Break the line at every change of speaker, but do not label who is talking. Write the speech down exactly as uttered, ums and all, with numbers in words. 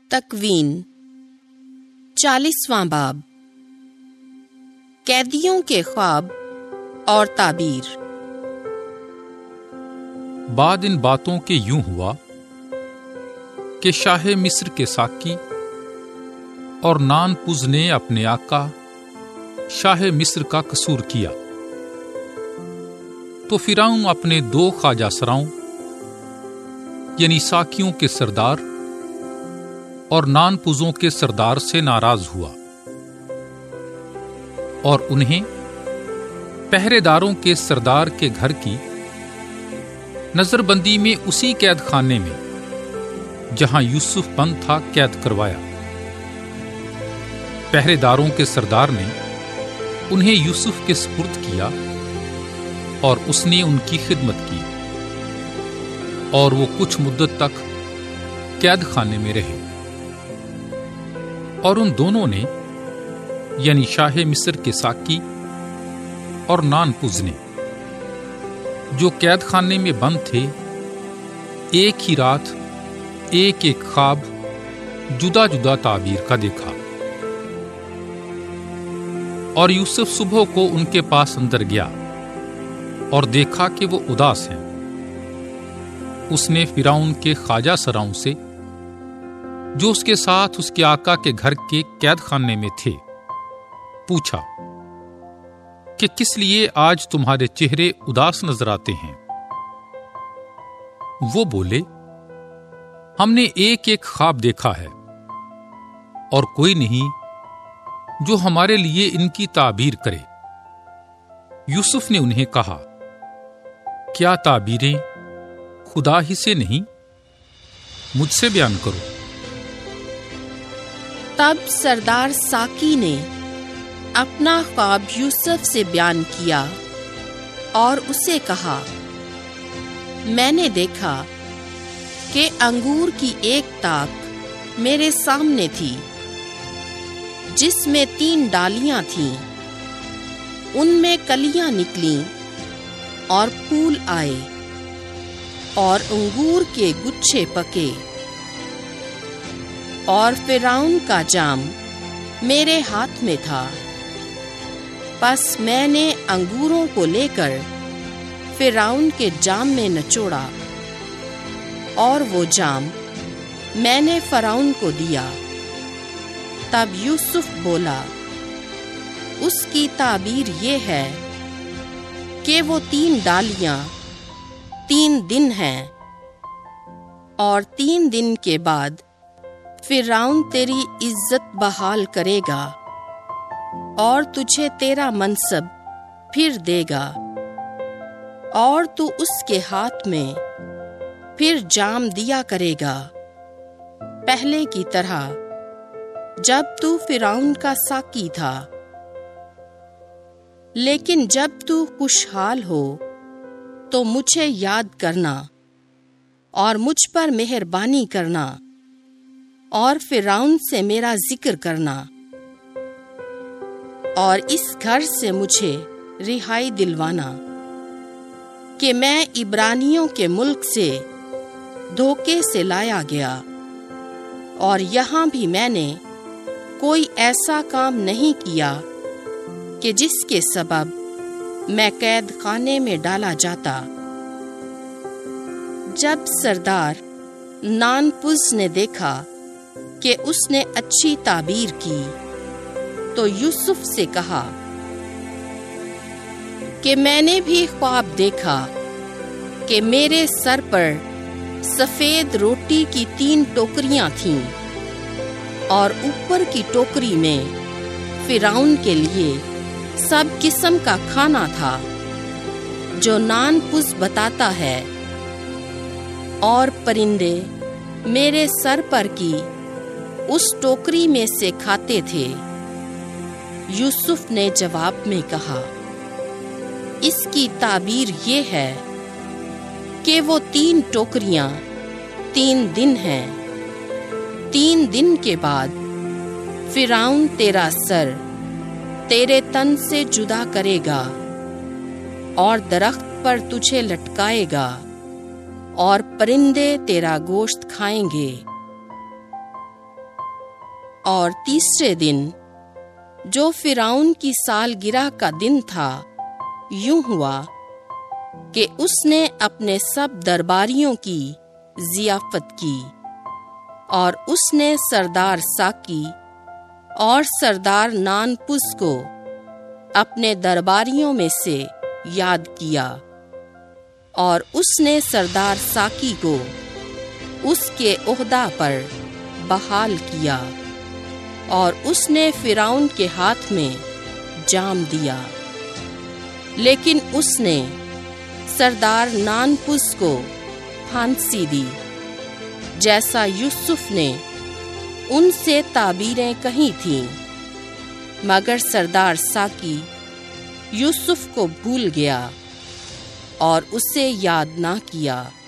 تکوین چالیسواں باب قیدیوں کے خواب اور تعبیر۔
بعد ان باتوں کے یوں ہوا کہ شاہ مصر کے ساقی اور نان پز نے اپنے آقا شاہ مصر کا قصور کیا، تو فرعون اپنے دو خواجہ سراؤں یعنی ساقیوں کے سردار اور نان پزوں کے سردار سے ناراض ہوا اور انہیں پہرے داروں کے سردار کے گھر کی نظر بندی میں اسی قید خانے میں جہاں یوسف بند تھا قید کروایا۔ پہرے داروں کے سردار نے انہیں یوسف کے سپرد کیا اور اس نے ان کی خدمت کی، اور وہ کچھ مدت تک قید خانے میں رہے۔ اور ان دونوں نے یعنی شاہ مصر کے ساقی اور نان پز نے جو قید خانے میں بند تھے، ایک ہی رات ایک ایک خواب جدا جدا تعبیر کا دیکھا۔ اور یوسف صبح کو ان کے پاس اندر گیا اور دیکھا کہ وہ اداس ہیں۔ اس نے فرعون کے خواجہ سراؤں سے جو اس کے ساتھ اس کے آقا کے گھر کے قید خانے میں تھے پوچھا کہ کس لیے آج تمہارے چہرے اداس نظر آتے ہیں؟ وہ بولے، ہم نے ایک ایک خواب دیکھا ہے اور کوئی نہیں جو ہمارے لیے ان کی تعبیر کرے۔ یوسف نے انہیں کہا، کیا تعبیریں خدا ہی سے نہیں؟ مجھ سے بیان کرو۔
تب سردار ساقی نے اپنا خواب یوسف سے بیان کیا اور اسے کہا، میں نے دیکھا کہ انگور کی ایک تاک میرے سامنے تھی جس میں تین ڈالیاں تھیں، ان میں کلیاں نکلیں اور پھول آئے اور انگور کے گچھے پکے، اور فرعون کا جام میرے ہاتھ میں تھا۔ پس میں نے انگوروں کو لے کر فرعون کے جام میں نچوڑا، اور وہ جام میں نے فرعون کو دیا۔ تب یوسف بولا، اس کی تعبیر یہ ہے کہ وہ تین ڈالیاں تین دن ہیں، اور تین دن کے بعد فرعون تیری عزت بحال کرے گا اور تجھے تیرا منصب پھر دے گا، اور تو اس کے ہاتھ میں پھر جام دیا کرے گا، پہلے کی طرح جب تو فرعون کا ساقی تھا۔ لیکن جب تو خوشحال ہو تو مجھے یاد کرنا اور مجھ پر مہربانی کرنا اور فرعون سے میرا ذکر کرنا، اور اس گھر سے مجھے رہائی دلوانا کہ میں عبرانیوں کے ملک سے دھوکے سے لایا گیا، اور یہاں بھی میں نے کوئی ایسا کام نہیں کیا کہ جس کے سبب میں قید خانے میں ڈالا جاتا۔ جب سردار نان پز نے دیکھا کہ اس نے اچھی تعبیر کی تو یوسف سے کہا کہ میں نے بھی خواب دیکھا کہ میرے سر پر سفید روٹی کی تین ٹوکریاں تھیں، اور اوپر کی ٹوکری میں فرعون کے لیے سب قسم کا کھانا تھا جو نان پز بتاتا ہے، اور پرندے میرے سر پر کی اس ٹوکری میں سے کھاتے تھے۔ یوسف نے جواب میں کہا، اس کی تعبیر یہ ہے کہ وہ تین ٹوکریاں تین دن ہیں، تین دن کے بعد فرعون تیرا سر تیرے تن سے جدا کرے گا اور درخت پر تجھے لٹکائے گا، اور پرندے تیرا گوشت کھائیں گے۔ اور تیسرے دن جو فرعون کی سالگرہ کا دن تھا، یوں ہوا کہ اس نے اپنے سب درباریوں کی ضیافت کی، اور اس نے سردار ساکی اور سردار نانپس کو اپنے درباریوں میں سے یاد کیا، اور اس نے سردار ساکی کو اس کے عہدہ پر بحال کیا، اور اس نے فرعون کے ہاتھ میں جام دیا۔ لیکن اس نے سردار نانپس کو پھانسی دی، جیسا یوسف نے ان سے تعبیریں کہی تھیں، مگر سردار ساکی یوسف کو بھول گیا اور اسے یاد نہ کیا۔